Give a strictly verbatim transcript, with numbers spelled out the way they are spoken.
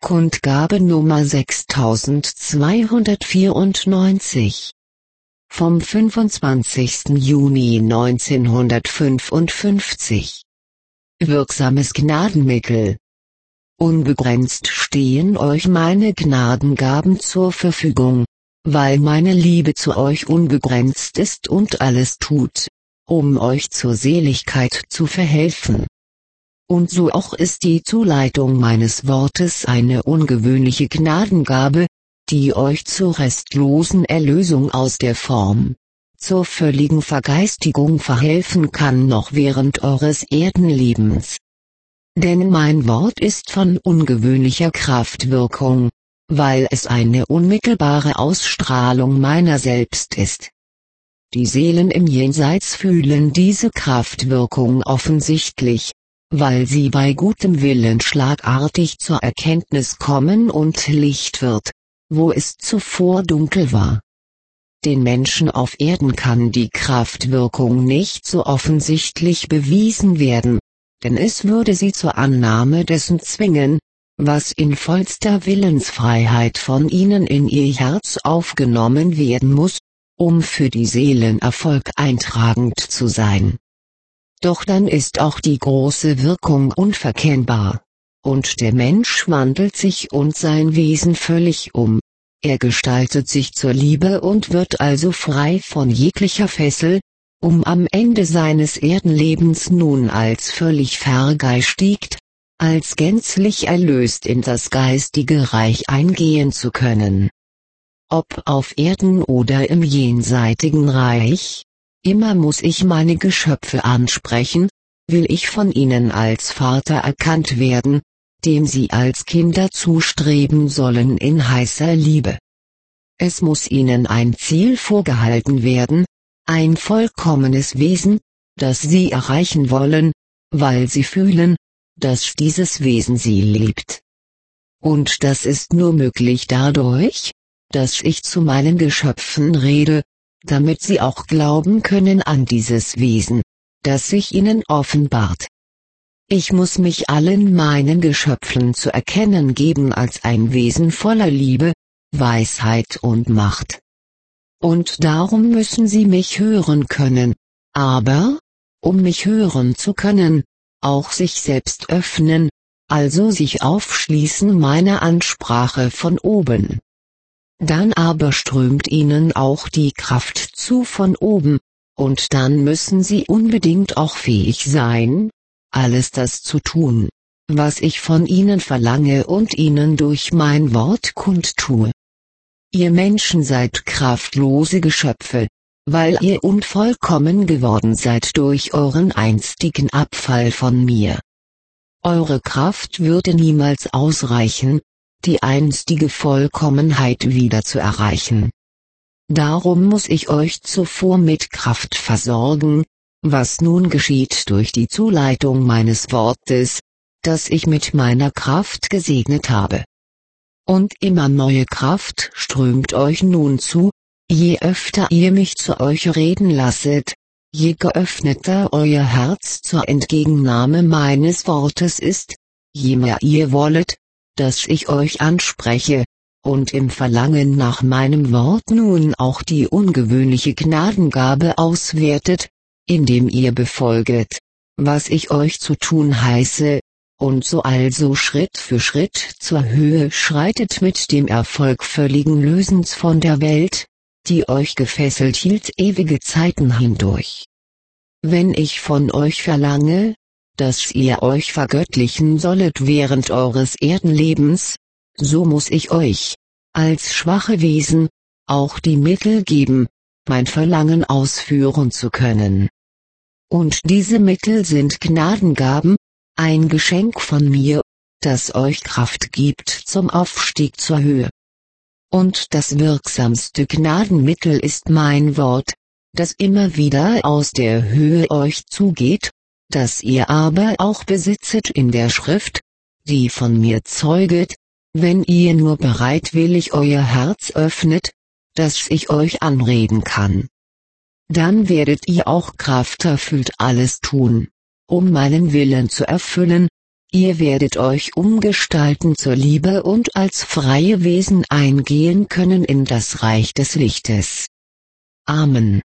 Kundgabe Nummer sechstausendzweihundertvierundneunzig vom fünfundzwanzigsten Juni neunzehnhundertfünfundfünfzig. Wirksames Gnadenmittel. Unbegrenzt stehen euch meine Gnadengaben zur Verfügung, weil meine Liebe zu euch unbegrenzt ist und alles tut, um euch zur Seligkeit zu verhelfen. Und so auch ist die Zuleitung meines Wortes eine ungewöhnliche Gnadengabe, die euch zur restlosen Erlösung aus der Form, zur völligen Vergeistigung verhelfen kann noch während eures Erdenlebens. Denn mein Wort ist von ungewöhnlicher Kraftwirkung, weil es eine unmittelbare Ausstrahlung meiner selbst ist. Die Seelen im Jenseits fühlen diese Kraftwirkung offensichtlich, weil sie bei gutem Willen schlagartig zur Erkenntnis kommen und Licht wird, wo es zuvor dunkel war. Den Menschen auf Erden kann die Kraftwirkung nicht so offensichtlich bewiesen werden, denn es würde sie zur Annahme dessen zwingen, was in vollster Willensfreiheit von ihnen in ihr Herz aufgenommen werden muss, um für die Seelen Erfolg eintragend zu sein. Doch dann ist auch die große Wirkung unverkennbar, und der Mensch wandelt sich und sein Wesen völlig um, er gestaltet sich zur Liebe und wird also frei von jeglicher Fessel, um am Ende seines Erdenlebens nun als völlig vergeistigt, als gänzlich erlöst in das geistige Reich eingehen zu können. Ob auf Erden oder im jenseitigen Reich, immer muss ich meine Geschöpfe ansprechen, will ich von ihnen als Vater erkannt werden, dem sie als Kinder zustreben sollen in heißer Liebe. Es muss ihnen ein Ziel vorgehalten werden, ein vollkommenes Wesen, das sie erreichen wollen, weil sie fühlen, dass dieses Wesen sie liebt. Und das ist nur möglich dadurch, dass ich zu meinen Geschöpfen rede, damit sie auch glauben können an dieses Wesen, das sich ihnen offenbart. Ich muss mich allen meinen Geschöpfen zu erkennen geben als ein Wesen voller Liebe, Weisheit und Macht. Und darum müssen sie mich hören können, aber, um mich hören zu können, auch sich selbst öffnen, also sich aufschließen meiner Ansprache von oben. Dann aber strömt ihnen auch die Kraft zu von oben, und dann müssen sie unbedingt auch fähig sein, alles das zu tun, was ich von ihnen verlange und ihnen durch mein Wort kundtue. Ihr Menschen seid kraftlose Geschöpfe, weil ihr unvollkommen geworden seid durch euren einstigen Abfall von mir. Eure Kraft würde niemals ausreichen, die einstige Vollkommenheit wieder zu erreichen. Darum muss ich euch zuvor mit Kraft versorgen, was nun geschieht durch die Zuleitung meines Wortes, das ich mit meiner Kraft gesegnet habe. Und immer neue Kraft strömt euch nun zu, je öfter ihr mich zu euch reden lasset, je geöffneter euer Herz zur Entgegennahme meines Wortes ist, je mehr ihr wollet, dass ich euch anspreche, und im Verlangen nach meinem Wort nun auch die ungewöhnliche Gnadengabe auswertet, indem ihr befolget, was ich euch zu tun heiße, und so also Schritt für Schritt zur Höhe schreitet mit dem Erfolg völligen Lösens von der Welt, die euch gefesselt hielt ewige Zeiten hindurch. Wenn ich von euch verlange, dass ihr euch vergöttlichen sollet während eures Erdenlebens, so muss ich euch, als schwache Wesen, auch die Mittel geben, mein Verlangen ausführen zu können. Und diese Mittel sind Gnadengaben, ein Geschenk von mir, das euch Kraft gibt zum Aufstieg zur Höhe. Und das wirksamste Gnadenmittel ist mein Wort, das immer wieder aus der Höhe euch zugeht, das ihr aber auch besitzet in der Schrift, die von mir zeuget, wenn ihr nur bereitwillig euer Herz öffnet, dass ich euch anreden kann. Dann werdet ihr auch krafterfüllt alles tun, um meinen Willen zu erfüllen, Ihr werdet euch umgestalten zur Liebe und als freie Wesen eingehen können in das Reich des Lichtes. Amen.